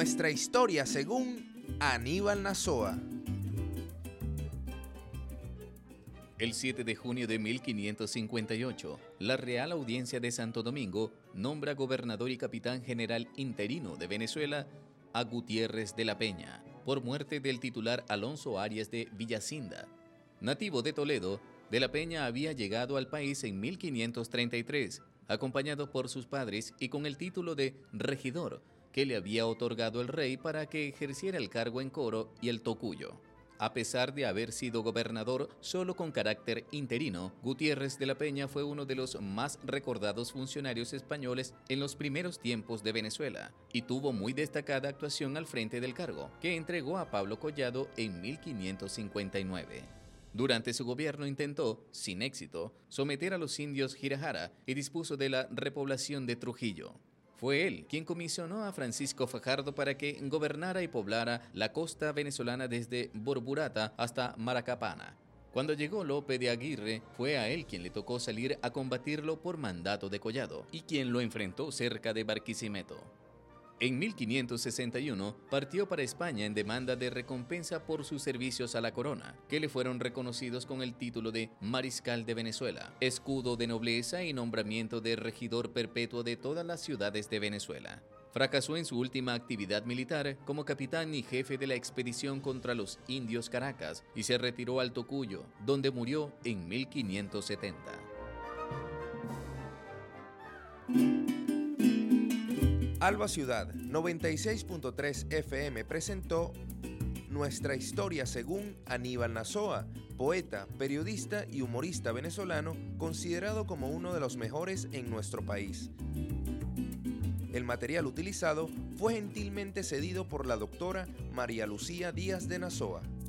Nuestra historia según Aníbal Nazoa. El 7 de junio de 1558, la Real Audiencia de Santo Domingo nombra gobernador y capitán general interino de Venezuela a Gutiérrez de la Peña, por muerte del titular Alonso Arias de Villacinda. Nativo de Toledo, de la Peña había llegado al país en 1533, acompañado por sus padres y con el título de regidor, que le había otorgado el rey para que ejerciera el cargo en Coro y el Tocuyo. A pesar de haber sido gobernador solo con carácter interino, Gutiérrez de la Peña fue uno de los más recordados funcionarios españoles en los primeros tiempos de Venezuela y tuvo muy destacada actuación al frente del cargo, que entregó a Pablo Collado en 1559. Durante su gobierno intentó, sin éxito, someter a los indios Jirajara y dispuso de la repoblación de Trujillo. Fue él quien comisionó a Francisco Fajardo para que gobernara y poblara la costa venezolana desde Borburata hasta Maracapana. Cuando llegó Lope de Aguirre, fue a él quien le tocó salir a combatirlo por mandato de Collado y quien lo enfrentó cerca de Barquisimeto. En 1561 partió para España en demanda de recompensa por sus servicios a la corona, que le fueron reconocidos con el título de Mariscal de Venezuela, escudo de nobleza y nombramiento de regidor perpetuo de todas las ciudades de Venezuela. Fracasó en su última actividad militar como capitán y jefe de la expedición contra los indios Caracas y se retiró al Tocuyo, donde murió en 1570. Alba Ciudad 96.3 FM presentó Nuestra historia según Aníbal Nazoa, poeta, periodista y humorista venezolano considerado como uno de los mejores en nuestro país. El material utilizado fue gentilmente cedido por la doctora María Lucía Díaz de Nazoa.